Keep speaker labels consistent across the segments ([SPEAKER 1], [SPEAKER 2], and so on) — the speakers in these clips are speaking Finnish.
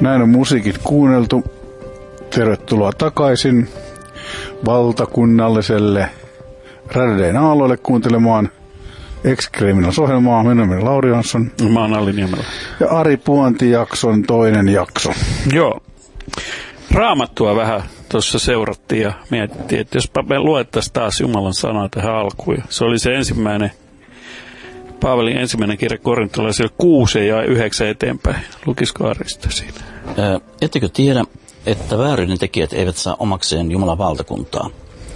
[SPEAKER 1] Näin on musiikit kuunneltu. Tervetuloa takaisin valtakunnalliselle Rädäden aalloille kuuntelemaan Ex-Criminals-ohjelmaa. Minä olen Lauri Jansson.
[SPEAKER 2] Mä oon Alli Niemelä.
[SPEAKER 1] Ja Ari Puanti-jakson toinen jakso.
[SPEAKER 2] Joo. Raamattua vähän tuossa seurattiin ja mietittiin, että jospa me luettaisiin taas Jumalan sanaa tähän alkuun. Se oli se ensimmäinen, Paavalin ensimmäinen kirja korintolaisille 6 ja 9 eteenpäin. Lukisiko Arista siinä?
[SPEAKER 3] Ettekö tiedä, että vääryyden tekijät eivät saa omakseen Jumalan valtakuntaa?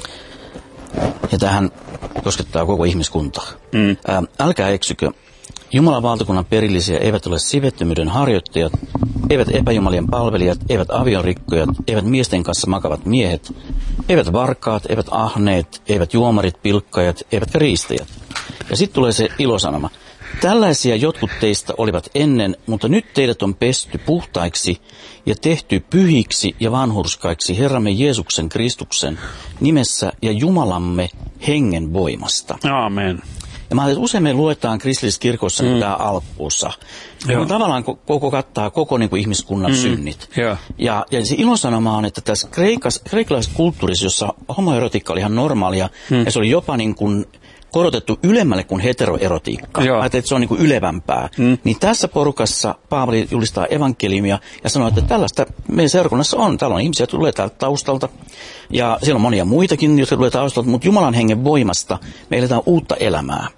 [SPEAKER 3] Ja tähän koskettaa koko ihmiskuntaa. Älkää eksykö. Jumalan valtakunnan perillisiä eivät ole sivettömyyden harjoittajat, eivät epäjumalien palvelijat, eivät aviorikkojat, eivät miesten kanssa makavat miehet, eivät varkaat, eivät ahneet, eivät juomarit, pilkkajat, eivätkä riistäjät. Ja sitten tulee se ilosanoma. Tällaisia jotkut teistä olivat ennen, mutta nyt teidät on pesty puhtaiksi ja tehty pyhiksi ja vanhurskaiksi Herramme Jeesuksen Kristuksen nimessä ja Jumalamme hengen voimasta.
[SPEAKER 2] Aamen.
[SPEAKER 3] Ja mä ajattelin, että usein me luetaan kristillisessä kirkossa tämä alkuosa. Ja tavallaan koko kattaa koko niin kuin ihmiskunnan synnit. Ja se ilosanoma on, että tässä kreikkalaisessa kulttuurissa, jossa homoerotiikka oli ihan normaalia, ja se oli jopa niin kuin korotettu ylemmälle kuin heteroerotiikka. Ajattelin, että se on niin kuin ylevämpää. Niin tässä porukassa Paavali julistaa evankeliumia ja sanoo, että tällaista meidän seurakunnassa on. Täällä on ihmisiä, jotka tulee täältä taustalta. Ja siellä on monia muitakin, jotka tulee taustalta, mutta Jumalan hengen voimasta me eletään uutta elämää.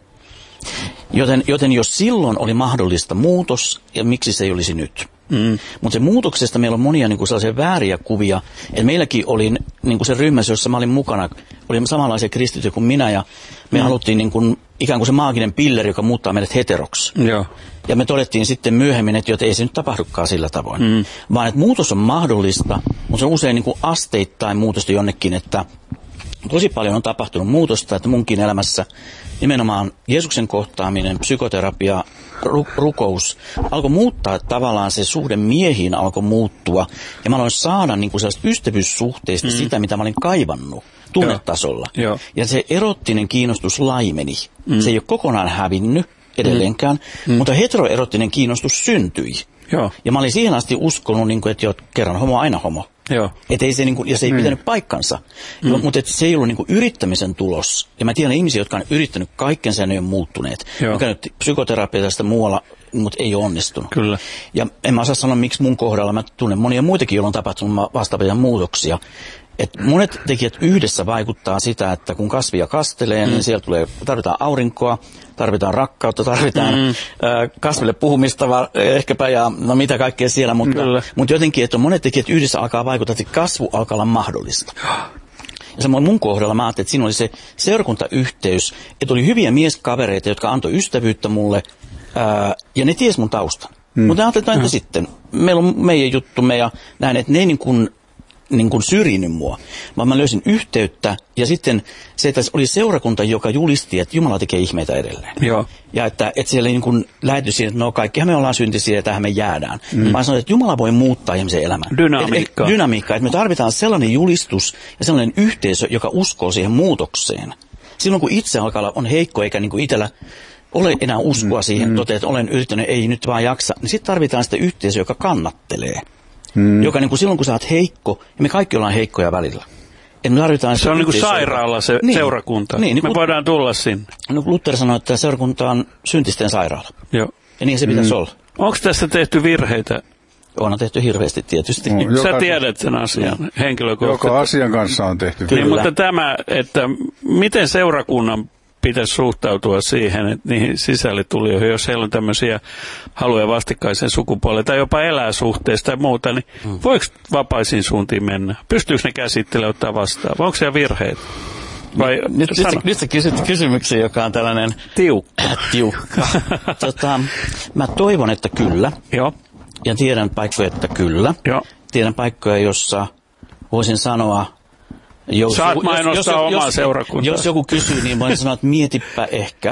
[SPEAKER 3] Joten jos silloin oli mahdollista muutos, ja miksi se ei olisi nyt? Mutta se muutoksesta meillä on monia niin kuin sellaisia vääriä kuvia. Et meilläkin oli niin kuin se ryhmässä, jossa mä olin mukana, oli samanlaisia kristityjä kuin minä, ja me haluttiin niin kuin, ikään kuin se maaginen pilleri, joka muuttaa meidät heteroksi. Ja me todettiin sitten myöhemmin, että ei se nyt tapahdukaan sillä tavoin. Vaan että muutos on mahdollista, mutta se on usein niin kuin asteittain muutosta jonnekin, että tosi paljon on tapahtunut muutosta, että munkin elämässä nimenomaan Jeesuksen kohtaaminen, psykoterapia, rukous alkoi muuttaa tavallaan se suhde miehiin alkoi muuttua. Ja mä aloin saada niin kuin sellaista ystävyyssuhteista sitä, mitä mä olin kaivannut tunnetasolla. Ja se erottinen kiinnostus laimeni. Se ei ole kokonaan hävinnyt edelleenkään, mutta heteroerottinen kiinnostus syntyi. Ja mä olin siihen asti uskonut, niin kuin, että kerran homo, aina homo. Että ei se, niin kuin, ja se ei pitänyt paikkansa. Mutta se ei ollut niin kuin yrittämisen tulos. Ja mä tiedän ihmisiä, jotka on yrittänyt kaikkensa ja ne ei ole muuttuneet. Mä oon käynyt psykoterapiasta muualla, mutta ei ole onnistunut.
[SPEAKER 2] Kyllä.
[SPEAKER 3] Ja en mä osaa sanoa, miksi mun kohdalla mä tunnen monia muitakin, joilla on tapahtunut vastaavia muutoksia. Et monet tekijät yhdessä vaikuttaa sitä, että kun kasvia kastelee, niin siellä tarvitaan aurinkoa, tarvitaan rakkautta, tarvitaan kasville puhumista, ehkäpä ja no mitä kaikkea siellä, mutta jotenkin, että monet tekijät yhdessä alkaa vaikuttaa, että kasvu alkaa olla mahdollista. Ja samoin mun kohdalla mä ajattelin, että siinä oli se seurakuntayhteys, että oli hyviä mieskavereita, jotka antoi ystävyyttä mulle, ja ne ties mun taustan. Mutta ajattelin, että sitten, meillä on meidän juttumme ja näin, että ne ei niin kuin syrjinyt mua, vaan mä löysin yhteyttä, ja sitten se, että oli seurakunta, joka julisti, että Jumala tekee ihmeitä edelleen. Ja että siellä ei niin kuin lähetty siihen, että no kaikkihan me ollaan syntisiä ja tähän me jäädään. Vaan sanoin, että Jumala voi muuttaa ihmisen elämän. Dynamiikka. Että me tarvitaan sellainen julistus ja sellainen yhteisö, joka uskoo siihen muutokseen. Silloin kun itse alkaa olla on heikko, eikä niin kuin itsellä ole enää uskoa siihen, että olen yrittänyt, ei nyt vaan jaksa, niin sitten tarvitaan sitä yhteisöä, joka kannattelee. Joka niin kuin silloin, kun sä oot heikko, ja me kaikki ollaan heikkoja välillä.
[SPEAKER 2] Se on niin kuin sairaala se seurakunta. Niin me voidaan tulla sinne.
[SPEAKER 3] No, Luther sanoi, että seurakunta on syntisten sairaala. Ja niin se pitäisi olla.
[SPEAKER 2] Onko tässä tehty virheitä?
[SPEAKER 3] On tehty hirveästi tietysti.
[SPEAKER 2] Sä tiedät sen asian henkilökohtaisesti.
[SPEAKER 1] Joka asian kanssa on tehty.
[SPEAKER 2] Niin, mutta tämä, että miten seurakunnan pitäisi suhtautua siihen, että niihin sisälletulijoihin, jos heillä on tämmöisiä haluja vastikkaisen sukupuolelle tai jopa elää suhteesta tai muuta, niin voiko vapaisiin suuntiin mennä? Pystyykö ne käsittelemään ottaa vastaan? Vai onko siellä virheitä? Vai
[SPEAKER 3] nyt sä kysyt kysymyksen, joka on tällainen tiukka. Mä toivon, että kyllä. Ja tiedän paikkoja, että kyllä. Tiedän paikkoja, jossa voisin sanoa,
[SPEAKER 2] saat mainostaa omaa seurakuntaa.
[SPEAKER 3] Jos joku kysyy, niin voin sanoa, että mietipä ehkä.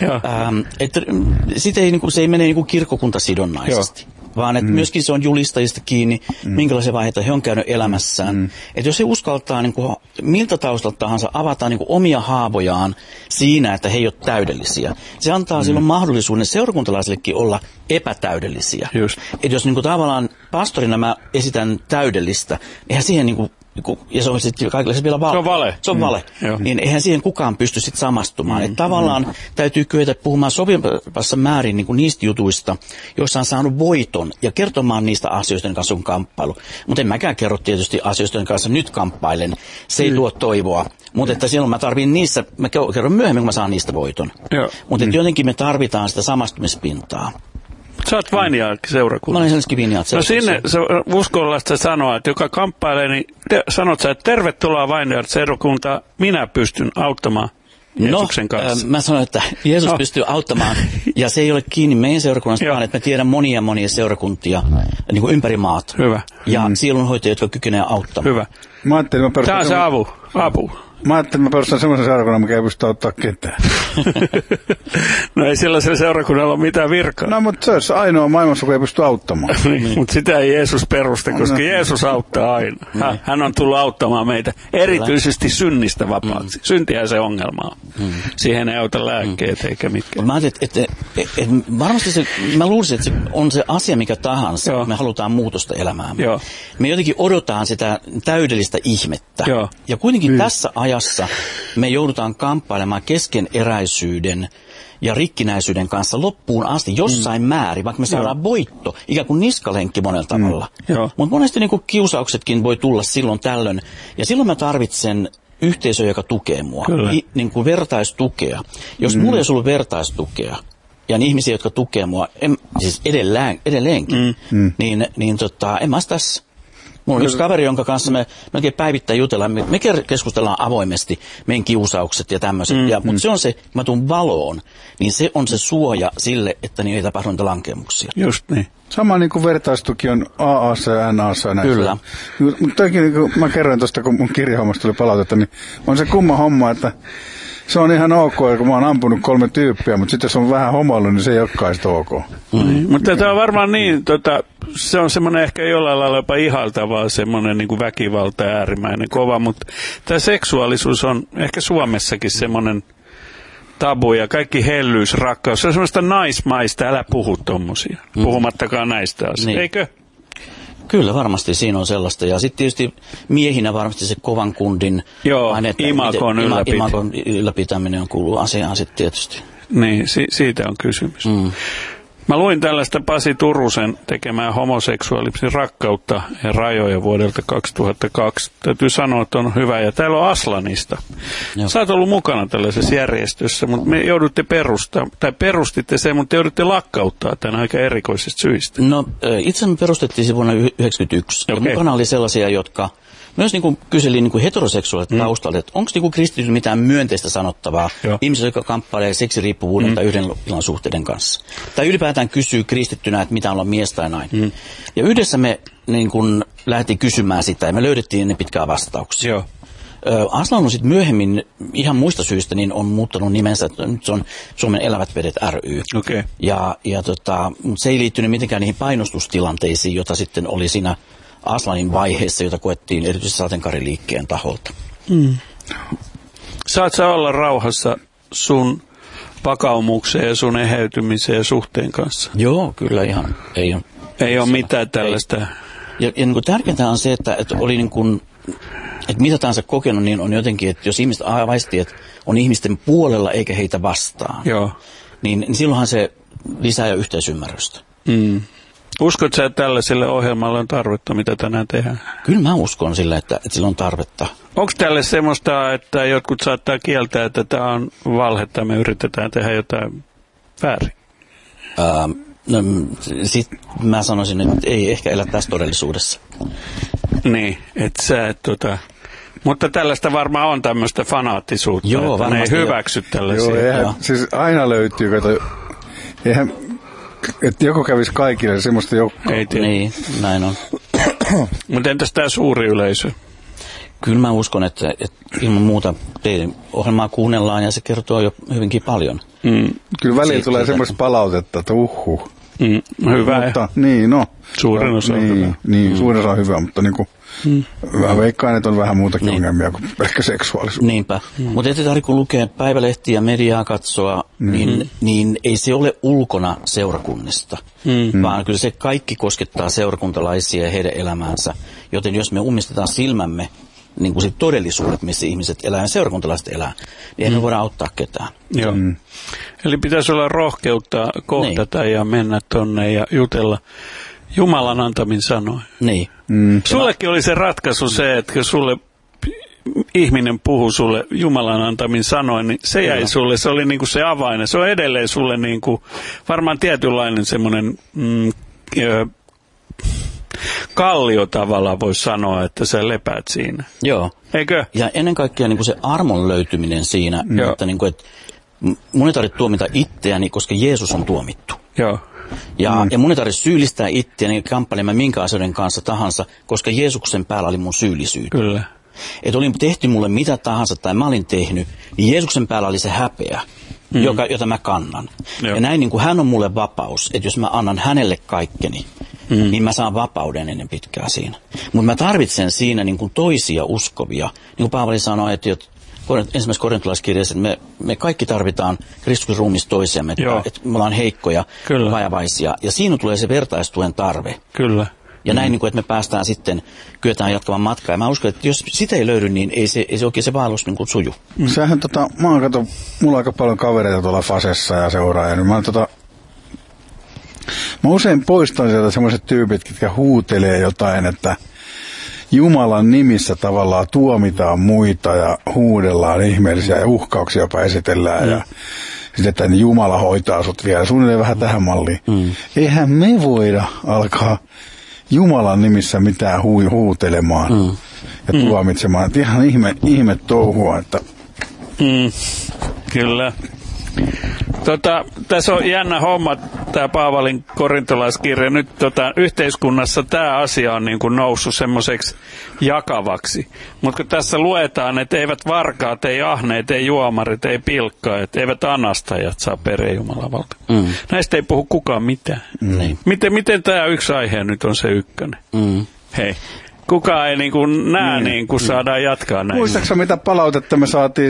[SPEAKER 3] Se ei mene niin kuin kirkkokuntasidonnaisesti, vaan että myöskin se on julistajista kiinni, minkälaisia vaiheita he on käynyt elämässään. Että jos he uskaltaa niin kuin, miltä taustalta tahansa avata niin kuin omia haavojaan siinä, että he ei ole täydellisiä, se antaa silloin mahdollisuuden seurakuntalaisillekin olla epätäydellisiä. Että jos niin kuin, tavallaan pastorina mä esitän täydellistä. Eihän siihen niin kuin, ja se on sitten kaikille se vielä vale. Se on vale. Niin eihän siihen kukaan pysty sitten samastumaan. Että tavallaan täytyy kyetä puhumaan sopivassa määrin niin kuin niistä jutuista, joissa on saanut voiton ja kertomaan niistä asioista, kanssa on kamppailu. Mutta en mäkään kerro tietysti asioista, kanssa nyt kamppailen. Se ei luo toivoa. Mutta että silloin mä tarvin niissä, mä kerron myöhemmin, kun mä saan niistä voiton. Mutta jotenkin me tarvitaan sitä samastumispintaa.
[SPEAKER 2] Sä oot Vineyard-seurakunta.
[SPEAKER 3] Mä olen sellaiskin Vineyard-seurakunta.
[SPEAKER 2] No sinne uskollasta sanoa, että joka kamppailee, niin sanot sä, että tervetuloa Vineyard-seurakuntaan, minä pystyn auttamaan Jeesuksen kanssa.
[SPEAKER 3] Mä sanon, että Jeesus pystyy auttamaan, ja se ei ole kiinni meidän seurakunnasta, vaan että mä tiedän monia seurakuntia niin kuin ympäri maata.
[SPEAKER 2] Hyvä.
[SPEAKER 3] Ja sielunhoitajia, jotka kykenevät auttamaan.
[SPEAKER 2] Hyvä.
[SPEAKER 1] Tämä
[SPEAKER 2] on se apu.
[SPEAKER 1] Mä ajattelin, että mä perustan semmoisen seurakunnan, mikä ei pysty auttaa ketään.
[SPEAKER 2] No ei sellaisella seurakunnalla ole mitään virkaa.
[SPEAKER 1] No, mutta se olisi ainoa maailmassa, kun ei pysty auttamaan.
[SPEAKER 2] Mutta sitä ei Jeesus perusta, koska Jeesus auttaa aina. Hän on tullut auttamaan meitä erityisesti synnistä vapaaksi. Syntiä se ongelma on. Siihen ei auta lääkkeet eikä mitkään.
[SPEAKER 3] Mä ajattelin, että varmasti mä luulisin, että se on se asia mikä tahansa. Me halutaan muutosta elämään. Me jotenkin odotaan sitä täydellistä ihmettä. Ja kuitenkin tässä ajassa me joudutaan kamppailemaan keskeneräisyyden ja rikkinäisyyden kanssa loppuun asti jossain määrin, vaikka me saadaan voitto, ikään kuin niskalenkki monella tavalla. Mutta monesti niin kuin kiusauksetkin voi tulla silloin tällöin, ja silloin mä tarvitsen yhteisö, joka tukee mua, niin kuin vertaistukea. Jos mulla ei olisi ollut vertaistukea, ja ihmisiä, jotka tukee mua, siis edelleenkin, niin en mä tässä. Mulla on yksi kaveri, jonka kanssa me melkein päivittäin jutellaan. Me keskustellaan avoimesti meidän kiusaukset ja tämmöiset. Mutta se on se, kun mä tuun valoon, niin se on se suoja sille, että niin ei tapahdu niitä lankemuksia.
[SPEAKER 2] Just niin.
[SPEAKER 1] Sama niin kuin vertaistuki on AA:ssa ja NA:ssa.
[SPEAKER 3] Kyllä.
[SPEAKER 1] Mutta niin kuin mä kerroin tuosta, kun mun kirjahommasta tuli palautetta, niin on se kumma homma, että se on ihan ok, kun mä oon ampunut 3 tyyppiä, mutta sitten jos on vähän homoillut, niin se ei olekaan sitä ok.
[SPEAKER 2] Mutta tämä on varmaan niin, se on semmoinen ehkä jollain lailla jopa ihailtavaa, semmoinen niin kuin väkivalta äärimmäinen kova, mutta tämä seksuaalisuus on ehkä Suomessakin semmoinen tabu ja kaikki hellyys, rakkaus, se on semmoista naismaista, älä puhu tommosia, puhumattakaan näistä asioista,
[SPEAKER 3] niin.
[SPEAKER 2] Eikö?
[SPEAKER 3] Kyllä, varmasti siinä on sellaista. Ja sitten tietysti miehinä varmasti se kovan kundin imakon ylläpitäminen on kuuluu asiaan sitten tietysti.
[SPEAKER 2] Niin, siitä on kysymys. Mä luin tällaista Pasi Turusen tekemää homoseksuaalisen rakkautta ja rajoja vuodelta 2002. Täytyy sanoa, että on hyvä. Ja täällä on Aslanista. Sä oot ollut mukana tällaisessa järjestössä, mutta me joudutte perustitte sen, mutta joudutte lakkauttaa tämän aika erikoisista syistä.
[SPEAKER 3] No, itse me perustettiin se vuonna 1991. Ja mukana oli sellaisia, jotka myös niin kyseli niin heteroseksuaalit taustalta, että onko niin kristityllä mitään myönteistä sanottavaa ihmisille, jotka kamppailee seksiriippuvuuden tai yhden illan suhteiden kanssa. Tai ylipäätään kysyy kristittynä, että mitä on olla mies tai nainen. Ja yhdessä me niin kuin lähdettiin kysymään sitä ja me löydettiin ennen pitkää vastauksia. Aslan on sitten myöhemmin ihan muista syistä niin on muuttanut nimensä, että nyt se on Suomen Elävät Vedet ry. Mutta se ei liittynyt mitenkään niihin painostustilanteisiin, joita sitten oli siinä Aslanin vaiheessa, jota koettiin erityisesti sateenkaariliikkeen taholta.
[SPEAKER 2] Saat sä olla rauhassa sun vakaumukseen ja sun eheytymiseen ja suhteen kanssa?
[SPEAKER 3] Joo, kyllä ihan.
[SPEAKER 2] Ei ole mitään tällaista.
[SPEAKER 3] Ja niin kuin tärkeintä on se, että oli niin kuin, että mitä tahansa kokenut, niin on jotenkin, että jos ihmiset aistii, että on ihmisten puolella eikä heitä vastaan, niin silloinhan se lisää jo yhteisymmärrystä.
[SPEAKER 2] Uskotko sä, että tällaiselle ohjelmalle on tarvetta, mitä tänään tehdään?
[SPEAKER 3] Kyllä mä uskon sille, että sillä on tarvetta.
[SPEAKER 2] Onko tälle semmoista, että jotkut saattaa kieltää, että tämä on valhetta, me yritetään tehdä jotain väärin?
[SPEAKER 3] No, sit mä sanoisin, että ei ehkä elä tässä todellisuudessa.
[SPEAKER 2] Niin, että sä mutta tällaista varmaan on tämmöistä fanaattisuutta, että ne ei hyväksy tällaisia.
[SPEAKER 1] Siis aina löytyy, että joko kävisi kaikille semmoista joukkoa.
[SPEAKER 3] Niin, näin on.
[SPEAKER 2] Mutta entäs tämä suuri yleisö?
[SPEAKER 3] Kyllä mä uskon, että ilman muuta teidän ohjelmaa kuunnellaan ja se kertoo jo hyvinkin paljon.
[SPEAKER 1] Kyllä välillä tulee semmoista palautetta, että
[SPEAKER 2] hyvä.
[SPEAKER 1] Mutta,
[SPEAKER 2] Suurin osa on hyvä.
[SPEAKER 1] Suurin osa on hyvä, mutta niin kuin Mä veikkaan, että on vähän muutakin ongelmia kuin pelkkä seksuaalisuus.
[SPEAKER 3] Niinpä. Mutta ettei tarvitse lukea päivälehtiä ja mediaa katsoa, niin ei se ole ulkona seurakunnista, vaan kyllä se kaikki koskettaa seurakuntalaisia ja heidän elämäänsä. Joten jos me ummistetaan silmämme niin kuin todellisuudet, missä ihmiset elää ja seurakuntalaiset elää, niin emme voida auttaa ketään.
[SPEAKER 2] Joo. Eli pitäisi olla rohkeutta kohdata ja mennä tonne ja jutella Jumalan antamin sanoin.
[SPEAKER 3] Niin.
[SPEAKER 2] Sullekin oli se ratkaisu se, että kun sulle ihminen puhuu sulle Jumalan antamin sanoin, niin se jäi sulle, se oli niin kuin se avain. Se on edelleen sulle niin kuin varmaan tietynlainen semmoinen kallio tavallaan voisi sanoa, että sä lepäät siinä.
[SPEAKER 3] Joo.
[SPEAKER 2] Eikö?
[SPEAKER 3] Ja ennen kaikkea niin kuin se armon löytyminen siinä, että, niin kuin, että mun ei tarvitse tuomita itseäni, koska Jeesus on tuomittu.
[SPEAKER 2] Joo.
[SPEAKER 3] Ja mun ei tarvitse syyllistää itseäni kamppailemaan minkä asioiden kanssa tahansa, koska Jeesuksen päällä oli mun syyllisyyttä.
[SPEAKER 2] Kyllä.
[SPEAKER 3] Että oli tehty mulle mitä tahansa tai mä olin tehnyt, niin Jeesuksen päällä oli se häpeä, jota mä kannan. Joo. Ja näin niin kuin hän on mulle vapaus, että jos mä annan hänelle kaikkeni, niin mä saan vapauden ennen pitkää siinä. Mutta mä tarvitsen siinä niin kuin toisia uskovia. Niin kuin Paavali sanoi, että ensimmäisessä korintolaiskirjassa, että me kaikki tarvitaan Kristuksen ruumiissa toisiamme, että me ollaan heikkoja, vajavaisia. Ja siinä tulee se vertaistuen tarve.
[SPEAKER 2] Kyllä.
[SPEAKER 3] Ja näin, niin kuin, että me päästään sitten, kyetään jatkamaan matkaa. Ja mä uskon, että jos sitä ei löydy, niin ei se oikein se vaellus niin kuin suju.
[SPEAKER 1] Sähän mä oon mulla on aika paljon kavereita tuolla Fasessa ja seuraajia. Niin mä usein poistan sieltä semmoiset tyypit, jotka huutelee jotain, että Jumalan nimissä tavallaan tuomitaan muita ja huudellaan ihmeellisiä ja uhkauksia jopa esitellään ja sitten, että Jumala hoitaa sut vielä. Suunnilleen vähän tähän malliin. Eihän me voida alkaa Jumalan nimissä mitään huutelemaan ja tuomitsemaan. Että ihan ihme touhua, että...
[SPEAKER 2] Kyllä. Tässä on jännä homma, tämä Paavalin korintolaiskirja. Nyt yhteiskunnassa tämä asia on niin kuin noussut semmoiseksi jakavaksi. Mutta kun tässä luetaan, että eivät varkaat, ei ahneet, ei juomarit, ei pilkkaat, eivät anastajat saa pereen Jumalan valta. Näistä ei puhu kukaan mitään. Miten tämä yksi aihe nyt on se ykkönen? Hei. Kukaan ei niin kuin näe, niin kuin saadaan jatkaa näin.
[SPEAKER 1] Muistaaksä mitä palautetta me saatiin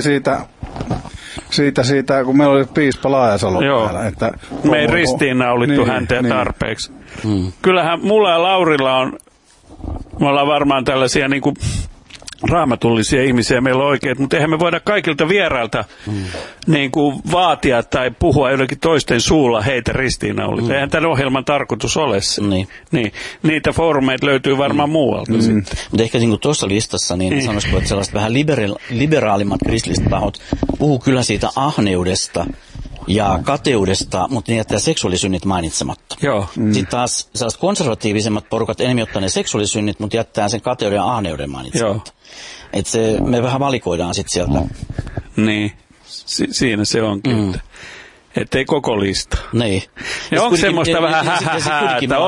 [SPEAKER 1] siitä, kun meillä oli piispa Laajasalo täällä. Että
[SPEAKER 2] me ei ristiinnaulittu häntä tarpeeksi. Kyllähän mulla ja Laurilla me ollaan varmaan tällaisia niin kuin raamatullisia ihmisiä, meillä on oikeat, mutta eihän me voida kaikilta vierailta niin kuin vaatia tai puhua jollakin toisten suulla heitä ristiinnaulita. Eihän tämän ohjelman tarkoitus ole se. Niin. Niitä foorumeita löytyy varmaan muualta sitten.
[SPEAKER 3] Mutta ehkä niin tuossa listassa, niin sanoisiko, että sellaiset vähän liberaalimmat kristilliset tahot puhuu kyllä siitä ahneudesta ja kateudesta, mutta ne jättää seksuaalisynnit mainitsematta.
[SPEAKER 2] Joo.
[SPEAKER 3] Sitten taas sellaiset konservatiivisemmat porukat enemmän ottaa ne seksuaalisynnit, mutta jättää sen kateuden ja ahneuden mainitsematta. Että me vähän valikoidaan sitten sieltä.
[SPEAKER 2] Niin, siinä se onkin. Että ei koko lista.
[SPEAKER 3] Niin.
[SPEAKER 2] Ja onko semmoista vähän että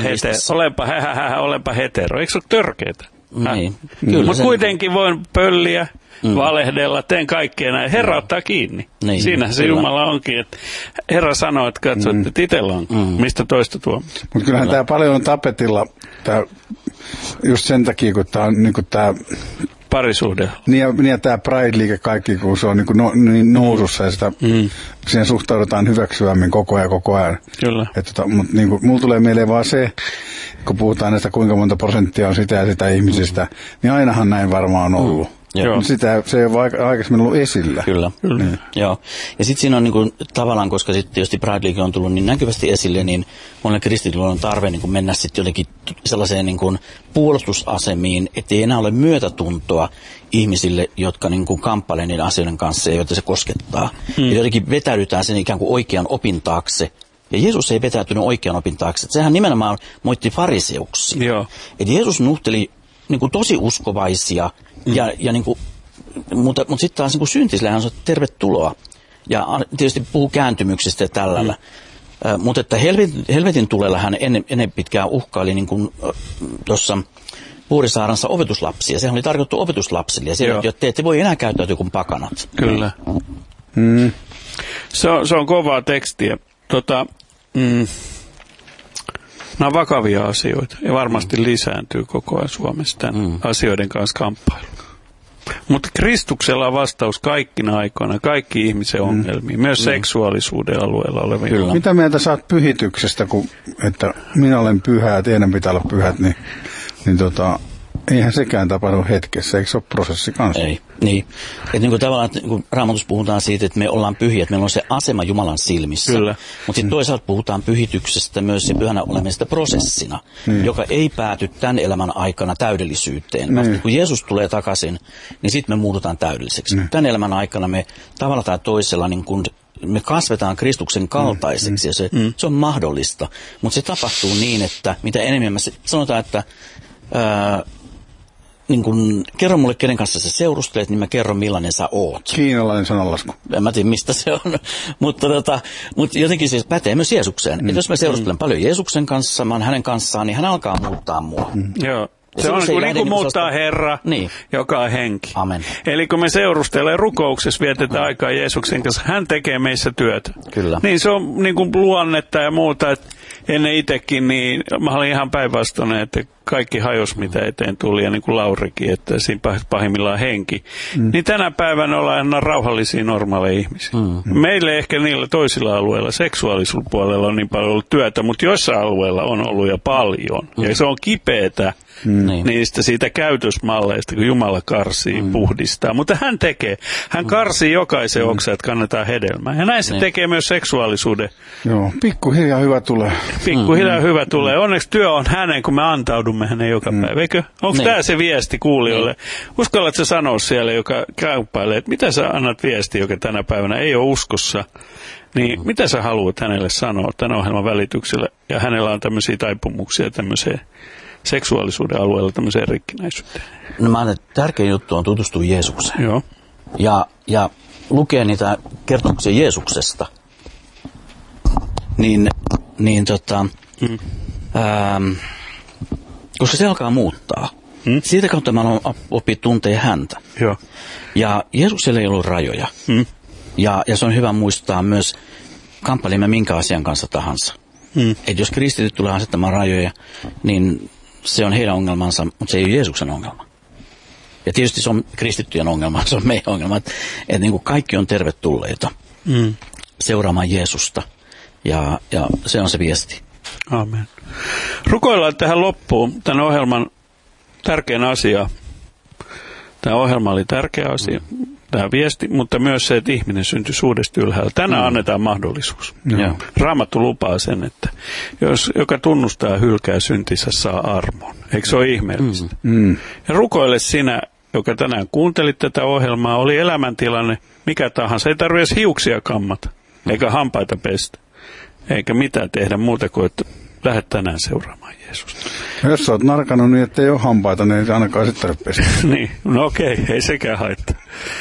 [SPEAKER 2] olenpa hetero. Eikö se ole törkeetä?
[SPEAKER 3] Niin.
[SPEAKER 2] Mutta kuitenkin voin pölliä, valehdella, teen kaikkea näin. Herra ottaa kiinni.
[SPEAKER 3] Niin,
[SPEAKER 2] siinähän se Jumala onkin. Että Herra sanoo, että katso, että itsellä on. Mistä toista tuo?
[SPEAKER 1] Mutta kyllähän tämä paljon on tapetilla, just sen takia, kun tämä on niin tämä
[SPEAKER 2] parisuhde.
[SPEAKER 1] Niin ja tämä Pride-liike kaikki, kun se on niin nousussa ja sitä, siihen suhtaudutaan hyväksyvämmin koko ajan.
[SPEAKER 2] Kyllä.
[SPEAKER 1] Mutta niin mulla tulee mieleen vaan se, kun puhutaan näistä kuinka monta prosenttia on sitä ja sitä ihmisistä, niin ainahan näin varmaan on ollut. Se ei ole aikaisemmin ollut esillä.
[SPEAKER 3] Kyllä. Niin. Joo. Ja sitten siinä on niin kuin, tavallaan, koska sitten tietysti Pride-liike on tullut niin näkyvästi esille, niin monelle kristitylle on tarve niin kuin mennä sitten jotenkin sellaiseen niin kuin puolustusasemiin, ettei enää ole myötätuntoa ihmisille, jotka niin kuin kamppailevat niiden asioiden kanssa ja joita se koskettaa. Ja jotenkin vetäydytään sen ikään kuin oikean opin taakse. Ja Jeesus ei vetäytynyt oikean opin taakse. Sehän nimenomaan moitti fariseuksia. Että Jeesus nuhteli niin kuin tosi uskovaisia, ja niin kuin, mutta sitten taas niin syntisille hän sanoi, tervetuloa. Ja tietysti puhuu kääntymyksistä ja tällä. Mutta että helvetin tulella hän ennen pitkään uhkaili niin kuin tuossa Puurisaaransa opetuslapsia. Sehän oli tarkoitettu opetuslapsille. Ja siellä, että te ette voi enää käyttäytyä kuin pakanat.
[SPEAKER 2] Kyllä. Se on kovaa tekstiä. Nämä on vakavia asioita ja varmasti lisääntyy koko ajan Suomessa tämän asioiden kanssa kamppailu. Mutta Kristuksella on vastaus kaikkina aikoina, kaikki ihmisen ongelmiin, myös seksuaalisuuden alueella oleviin.
[SPEAKER 1] Kyllä. Mitä mieltä saat pyhityksestä, että minä olen pyhä ja teidän pitää olla pyhät, niin eihän sekään tapahdu hetkessä, eikö se ole prosessi kanssa?
[SPEAKER 3] Ei, niin. Että niin kuin tavallaan, että kun Raamatussa puhutaan siitä, että me ollaan pyhiä, että meillä on se asema Jumalan silmissä. Kyllä. Mutta sitten toisaalta puhutaan pyhityksestä myös se pyhänä olemisesta prosessina, joka ei pääty tämän elämän aikana täydellisyyteen. Vasta kun Jeesus tulee takaisin, niin sitten me muututaan täydelliseksi. Tämän elämän aikana me tavalla tai toisella niin kun me kasvetaan Kristuksen kaltaiseksi ja se on mahdollista. Mutta se tapahtuu niin, että mitä enemmän sanotaan, että niin kun kerro mulle, kenen kanssa sä seurustelet, niin mä kerron, millainen sä oot.
[SPEAKER 1] Kiinalainen sananlasku.
[SPEAKER 3] En mä tiedä, mistä se on. mutta jotenkin se pätee myös Jeesukseen. Että jos mä seurustelen paljon Jeesuksen kanssa, mä oon hänen kanssaan, niin hän alkaa muuttaa mua.
[SPEAKER 2] Joo. Se on niin kuin muuttaa Herra, joka on henki.
[SPEAKER 3] Amen.
[SPEAKER 2] Eli kun me seurustelee rukouksessa, vietetään aikaa Jeesuksen kanssa, hän tekee meissä työtä.
[SPEAKER 3] Kyllä.
[SPEAKER 2] Niin se on niin kuin luonnetta ja muuta, että ennen itsekin, niin mä olin ihan päinvastainen, että kaikki hajos, mitä eteen tuli, ja niin kuin Laurikin, että siinä pahimmillaan henki. Niin tänä päivänä ollaan rauhallisia, normaaleja ihmisiä. Meille ehkä niillä toisilla alueilla, seksuaalisuuden puolella on niin paljon ollut työtä, mutta joissain alueilla on ollut ja paljon. Ja se on kipeätä niistä siitä käytösmalleista, kun Jumala karsii, puhdistaa. Mutta hän tekee. Hän karsii jokaisen oksa, että kannetaan hedelmää. Ja näin se tekee myös seksuaalisuuden.
[SPEAKER 1] Joo, pikkuhiljaa hyvä tulee.
[SPEAKER 2] Pikkuhiljaa hyvä tulee. Onneksi työ on hänen, kun me antaudumme hänen joka päivä. Eikö? Onko tämä se viesti kuulijoille? Uskallatko sanoa siellä, joka käyppailee, että mitä sä annat viesti, joka tänä päivänä ei ole uskossa? Niin mitä sä haluat hänelle sanoa tämän ohjelman välityksellä? Ja hänellä on tämmöisiä taipumuksia tämmöiseen seksuaalisuuden alueella tämmöiseen rikkinäisyyteen.
[SPEAKER 3] No mä ajattelen, että tärkein juttu on tutustua Jeesukseen.
[SPEAKER 2] Joo.
[SPEAKER 3] Ja lukea niitä kertomuksia Jeesuksesta. Koska se alkaa muuttaa. Siitä kautta mä aloin oppia tuntea häntä.
[SPEAKER 2] Joo.
[SPEAKER 3] Ja Jeesuksella ei ollut rajoja. Ja se on hyvä muistaa myös, kamppailimme minkä asian kanssa tahansa. Että jos kristityt tulee asettamaan rajoja, niin se on heidän ongelmansa, mutta se ei ole Jeesuksen ongelma. Ja tietysti se on kristittyjen ongelma, se on meidän ongelma. Että niin kuin kaikki on tervetulleita seuraamaan Jeesusta. Ja se on se viesti.
[SPEAKER 2] Amen. Rukoillaan tähän loppuun tämän ohjelman tärkein asia. Tämä ohjelma oli tärkeä asia, tämä viesti, mutta myös se, että ihminen syntyisi uudestaan ylhäällä. Tänään annetaan mahdollisuus. Raamattu lupaa sen, että joka tunnustaa ja hylkää syntinsä, saa armon. Eikö se ole ihmeellistä? Ja rukoile sinä, joka tänään kuuntelit tätä ohjelmaa, oli elämäntilanne, mikä tahansa. Ei tarvitse hiuksia kammata, eikä hampaita pestä, eikä mitään tehdä muuta kuin, että lähde tänään seuraamaan Jeesusta.
[SPEAKER 1] Jos sä oot narkannut niin, että ei ole hampaita, niin ei ainakaan sitten tarvitse pestä.
[SPEAKER 2] Niin, no okei, ei sekään haittaa.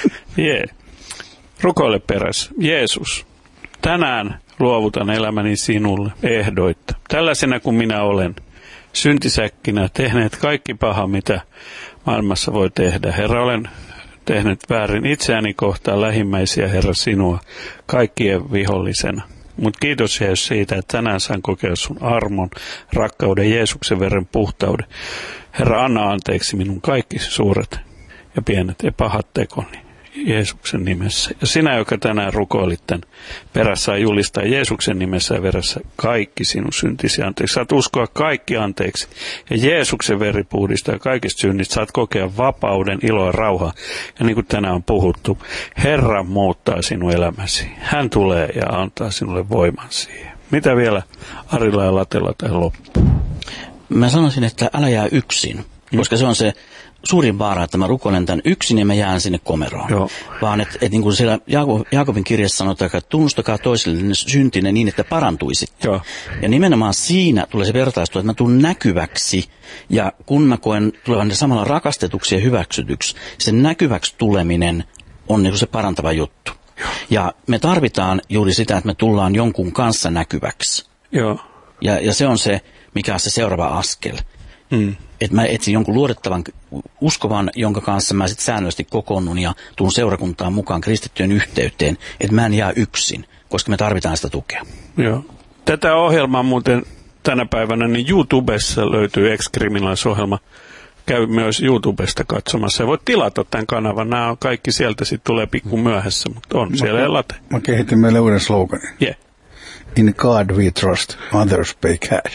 [SPEAKER 2] Rukoile perässä. Jeesus, tänään luovutan elämäni sinulle ehdoitta. Tällaisena kuin minä olen, syntisäkkinä, tehneet kaikki paha, mitä maailmassa voi tehdä. Herra, olen tehnyt väärin itseäni kohtaan, lähimmäisiä, Herra, sinua, kaikkien vihollisena. Mutta kiitos Jeesus siitä, että tänään saan kokea sun armon, rakkauden, Jeesuksen veren puhtauden. Herra, anna anteeksi minun kaikki suuret ja pienet ja pahat tekoni Jeesuksen nimessä. Ja sinä, joka tänään rukoilit tämän perässä, julistaa Jeesuksen nimessä ja veressä kaikki sinun syntisi anteeksi. Saat uskoa kaikki anteeksi. Ja Jeesuksen veri puhdistaa kaikista synnistä. Saat kokea vapauden, iloa ja rauhaa. Ja niin kuin tänään on puhuttu, Herra muuttaa sinun elämäsi. Hän tulee ja antaa sinulle voiman siihen. Mitä vielä Arilla ja Latella tähän loppuun?
[SPEAKER 3] Mä sanoisin, että älä jää yksin, koska se on se suurin vaara, että mä rukoilen tämän yksin ja mä jään sinne komeroon. Joo. Vaan että niin kuin siellä Jaakobin kirjassa sanotaan, että tunnustakaa toisille syntinen niin, että parantuisit. Joo. Ja nimenomaan siinä tulee se vertaistu, että mä tulen näkyväksi ja kun mä koen tulevan samalla rakastetuksi ja hyväksytyksi, sen näkyväksi tuleminen on niin kuin se parantava juttu. Joo. Ja me tarvitaan juuri sitä, että me tullaan jonkun kanssa näkyväksi. Joo. Ja se on se, mikä on se seuraava askel. Että mä etsin jonkun luotettavan uskovan, jonka kanssa mä sitten säännöllisesti kokoonnun ja tuun seurakuntaan mukaan kristittyjen yhteyteen, että mä en jää yksin, koska me tarvitaan sitä tukea.
[SPEAKER 2] Joo. Tätä ohjelmaa muuten tänä päivänä, niin YouTubessa löytyy Ex-Criminals-ohjelma. Käy myös YouTubesta katsomassa. Ja voit tilata tämän kanavan. Nämä on kaikki sieltä, sitten tulee pikku myöhässä, mutta on siellä ja late.
[SPEAKER 1] Mä kehitin meille uuden sloganin.
[SPEAKER 2] Yeah.
[SPEAKER 1] In God we trust, others pay cash.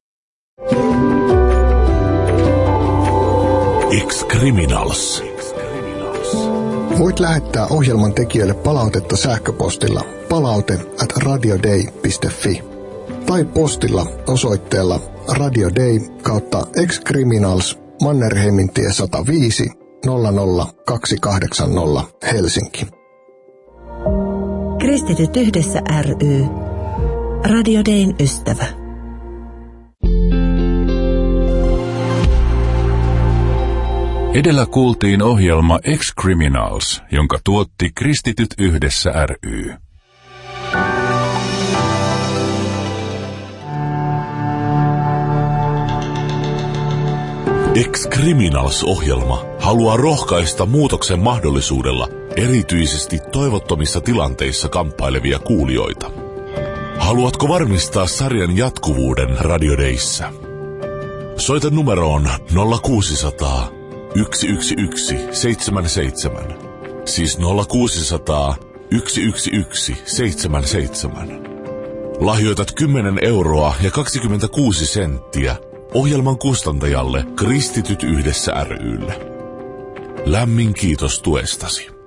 [SPEAKER 4] Ex-Criminals.
[SPEAKER 5] Voit lähettää ohjelman tekijöille palautetta sähköpostilla palaute@radioday.fi tai postilla osoitteella radioday/Ex-Criminals Mannerheimintie 105 00280 Helsinki.
[SPEAKER 6] Kristityt yhdessä ry. Radio Dayn ystävä.
[SPEAKER 4] Edellä kuultiin ohjelma Ex-Criminals, jonka tuotti Kristityt yhdessä ry. Ex-Criminals-ohjelma haluaa rohkaista muutoksen mahdollisuudella erityisesti toivottomissa tilanteissa kamppailevia kuulijoita. Haluatko varmistaa sarjan jatkuvuuden Radio Dayssä? Soita numeroon 0600 111 77, siis 0600 111 77. Lahjoitat 10 euroa ja 26 senttiä ohjelman kustantajalle Kristityt yhdessä ry:lle. Lämmin kiitos tuestasi.